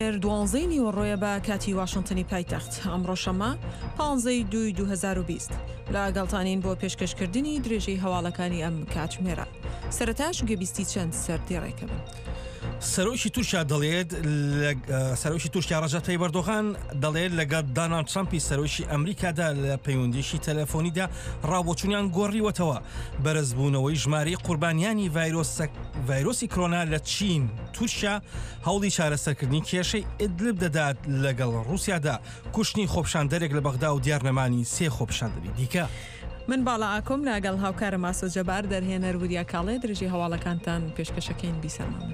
دوانزەی نیوەڕۆیە بە کاتی واشنتنی پایتەخت ئەمڕۆ شەمە 15/2/2020 لە گەڵتانین بۆ پێشکەشکردنی درێژەی هەواڵەکانی ئەم کاتژمێرە. سەرەتاش گوێبیستی چەند سەردێڕێکە بن. سەرۆکی تورکیا دەڵێت سەرۆکی تورکیا ڕەجەب تاییب ئەردۆغان دەڵێت لەگەڵ دانالد ترامپی سەرۆکی ئەمریکادا لە پەیوەندیشی تەلەفۆنیدا ڕاوبۆچوونیان گۆڕیوەتەوە. بەرزبوونەوەی ژمارەی قوربانیانی ڤایرۆسی کۆرۆنا لە چین تورکیا هەوڵی چارەسەرکردنی کێشەی ئیدلب دەدات لەگەڵ رووسیادا کوشتنی خۆپیشاندەرێک لە بەغدا و دیارنەمانی 3 خۆپیشاندەری دیکە. من باڵا ئاکۆم لەگەڵ هاوکارە ماسۆ جەبار دەرهێنەر وریا کاڵێ درێژەی هەواڵەکانتان پێشکەشەکەین بیسەرمان.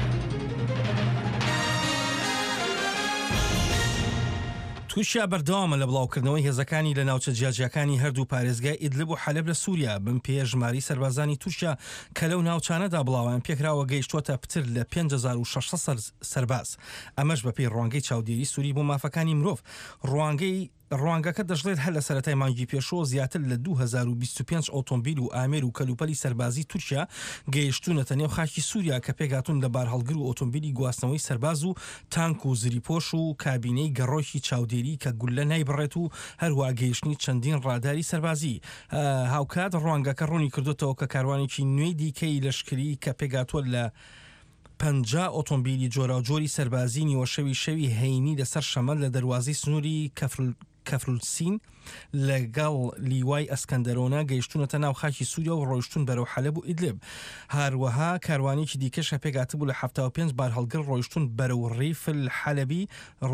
تووشیا بەردەوامە لە بڵاوکردنەوەی هێزەکانی لە ناوچە جیاجیەکانی هەردوو پارێزگای ئیدلب و حەلەب لە سووریا بن پێ ژماری سەربازانی تووشیا کە لەو ناوچانەدا بڵاویان پێکراوە گەیشتووەتە پتر لە 5600 سەرباز. ئەمەش بەپێی ڕوانگەی چاودێری سووری بۆ مافەکانی مرۆڤ. ڕوانگەکە دەژڵێت هەر لە سەرەتای مانگی پێشەوە زیاتر لە 2025 ئۆتۆمبیل و ئامێر و کەلوپەلی سەربازی تورکیا گەیشتوونەتە نێو خاکی سووریا کە پێگاتون لە بار هەڵگر و ئۆتۆمبیلی گواستنەوەی سەرباز و تانک و زریپۆش و کابینەی گەڕۆکی چاودێری کە گولە نایبڕێت و هەروە گەیشتنی چەندین ڕاداری سەربازی. هاوکات ڕوانگەکە ڕوونی کردوتەوە کە کاروانێکی نوێی دیکەی لەشکری کە پێگاتووە لە 50 ئۆتۆمبیلی جۆراوجۆری سەربازی نیوەشەوی شەوی هەینی لەسەر شەمەند لە دەروازەی سنووری کەفرولسین لەگەڵ لیوای ئەسکەندەرۆنا گەیشتونەتە ناو خاکی سووریا و ڕۆیشتون بەرەو حەلەب و ئیدلب. هەروەها کاروانێکی دیکەش پێگاتبوو لە 75 بار هەڵگر ڕۆیشتون بەرەو ڕیفل حەلەبی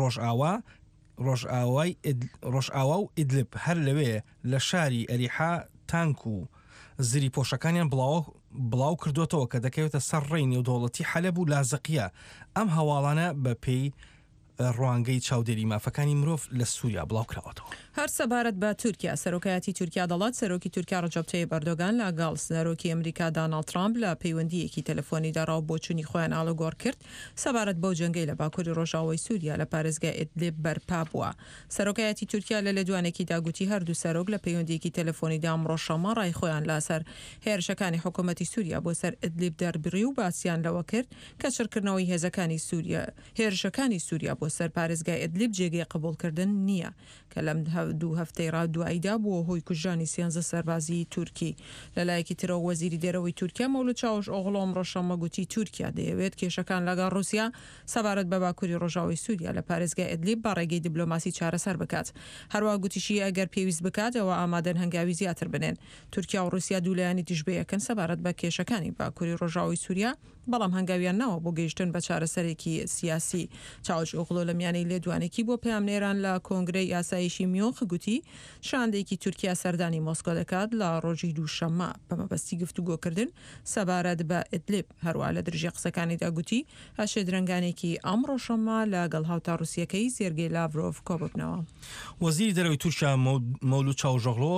ڕۆژئاوا و ئیدلب هەر لەوێ لە شاری ئەریحا تانک و زری پۆشەکانیان بڵاو کردوتەوە کە دەکەوێتە سەر ڕێی نێودەوڵەتی حەلەب و لازەقیە. ئەم هەواڵانە بە پێی ڕوانگەی چاودێری مافەکانی مرۆڤ لە سووریا بڵاوکراوەتەوە. هەر سەبارەت بە تورکیا سەرۆکایەتی تورکیا دەڵات سەرۆکی تورکیا ڕەجەب تاییب ئەردۆغان لەگەڵ سەرۆکی ئەمریکا دانالد ترامپ لە پەیوەندیەکی تەلەفۆنیدا ڕاوبۆچوونی خۆیان ئاڵوگۆڕ کرد سەبارەت بەو جەنگەی لە باکووری ڕۆژاوای سووریا لە پارێزگای ئیدلب بەرپا بووە. سەرۆکایەتی تورکیا لە لێدوانێکیدا گوتی هەردوو سەرۆک لە پەیوەندیەکی تەلەفۆنیدا ئەمڕۆ شەمە ڕای خۆیان لەسەر هێرشەکانی حکوومەتی سووریا بۆ سەر ئیدلب دەربڕی و باسییان لەوە کرد کە چڕکردنەوەی هێرشەکانی سووریا بۆ سەر پارێزگای ئیدلب جێگەی قبولکردن نییە کە لەم دوو هەفتەی ڕادواییدا بووە هۆی کوژانی 13 سەربازی تورکی. لەلایەکی ترەوە وەزیری دەرەوەی تورکیا مەولود چاوش ئۆغڵۆ ئەمڕۆ شەمە گوتی تورکیا دەیەوێت کێشەکان لەگەڵ رووسیا سەبارەت بە باکووری ڕۆژاوی سووریا لە پارێزگای ئیدلب بە ڕێگەی دیبلۆماسی چارەسەر بکات. هەروە گوتیشی ئەگەر پێویست بکات ئەوە ئامادەن هەنگاوی زیاتر بنێن. تورکیا و رووسیا دوولایانی تیژبەیەکەن سەبارەت بە کێشەکانی باکووری ڕۆژاوی سووریا بەڵام هەنگاویان ناوە بۆ گەیشتن بە چارەسەرێکی سیاسی. چاوش ئۆغڵۆ لە میانەی لێدوانێکی بۆ پەیامنێران لە کۆنگرەی یاسایشی میۆنخ گوتی شاندێکی تورکیا سەردانی مۆسکۆ دەکات لە ڕۆژی دووشەممە بەمەبەستی گفتوگۆکردن سەبارەت بە ئیدلب. هەروە لە درژی قسەکانیدا گوتی هەشێ درەنگانێکی ئەمڕۆ شەمە لەگەڵ هاوتا رووسیەکەی سێرگێی لاڤرۆڤ کۆببنەوە. وەزیری دەرەوەی تورکیا مەولود چاوژۆغڵۆ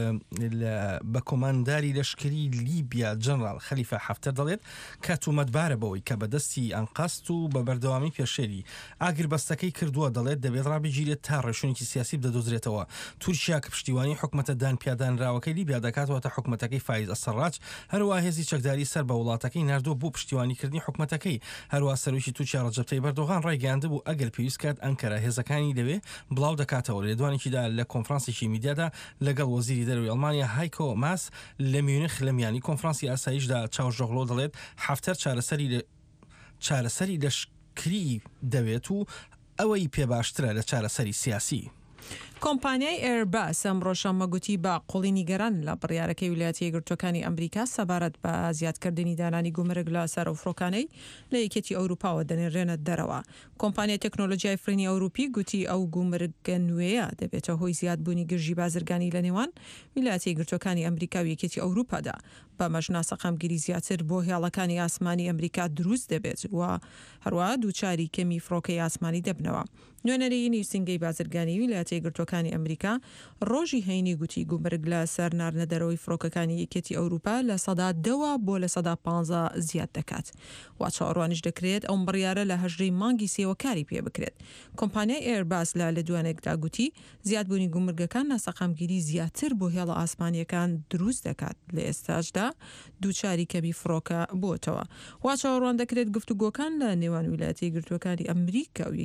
بە کۆمانداری لەشکری لیبیا جەنرال خەلیفە حەفتەر دەڵێت کە تومەتبارە بەوەی کە بەدەستی ئەنقەست و بە بەردەوامی پێشێری ئاگربەستەکەی کردووە. دەڵێت دەبێت ڕابگیرێت تا ڕێشوونێکی سیاسی بدۆزرێتەوە. تورکیا کە پشتیوانی حکومەتە دانپیادانراوەکەی لیبیا دەکاتەوە حکومەتەکەی فایز ئەسەڕاج هەروە هێزی چەکداری سەر بە وڵاتەکەی ناردووە بۆ پشتیوانیکردنی حکومەتەکەی. هەروە سەرۆکی تورکیا ڕەجەب تاییب ئەردۆغان ڕایگەیاندبوو ئەگەر پێویست کات ئەنکەرە هێزەکانی لەوێ بڵاو دەکاتەوە. لێدوانێکیدا لە کۆنفرانسێکی میدیادا لەگەڵ وەزیری دەرەوەی ئەڵمانیا هایکۆ ماس لە میونخ لە میانی کۆنفرانسی ئاسایشدا چاوژۆغڵۆ دەڵێت حەفتەر چارەسەری لەشکری دەوێت و ئەوەی پێ باشترە لە چارەسەری سیاسی. کۆمپانیای ئێرباس ئەمڕۆ شەمە گوتی بە قوڵی نیگەران لە بڕیارەکەی ویلایەتە یەکگرتووەکانی ئەمریکا سەبارەت بە زیادکردنی دانانی گومرگ لە سەرۆفرۆکانەی لە یەکێتی ئەوروپاوە دەنێڕێنە دەرەوە. کۆمپانیای تەکنۆلۆژیای فرینی ئەوروپی گوتی ئەو گومرگە نوێیە دەبێتە هۆی زیادبوونی گرژی بازرگانی لە نێوان ویلایەتە یەکگرتووەکانی ئەمریکا و یەکێتی ئەوروپادا. بەمەش ناسەقامگیری زیاتر بۆ هێڵەکانی ئاسمانی ئەمریکا دروست دەبێت و هەروە دووچاری کەمی فڕۆکەی ئاسمانی دەبنەوە. نوێنەری نووسینگەی بازرگانی ویلایەتە یەکگرتووەکانی سەرۆکانی ئەمریکا ڕۆژی هەینی گوتی گومرگ لە سەر ناردنەدەرەوەی فڕۆکەکانی یەکێتی ئەوروپا لە سەدا 10 بۆ لە سەدا 15 زیاد دەکات. وا چاوەڕوانیش دەکرێت ئەو بڕیارە لە هەژدەی مانگی سێوە کاری پێ بکرێت. کۆمپانیای ئێرباس لە دوانێکدا گوتی زیادبوونی گومرگەکان ناسەقامگیری زیاتر بۆ هێڵە ئاسمانیەکان دروست دەکات. لە ئێستاشدا دووچاری کەمی فڕۆکە بۆتەوە. وا چاوەڕوان دەکرێت گفتوگۆکان لە نێوان ویلایەتە یەکگرتووەکانی ئەمریکا و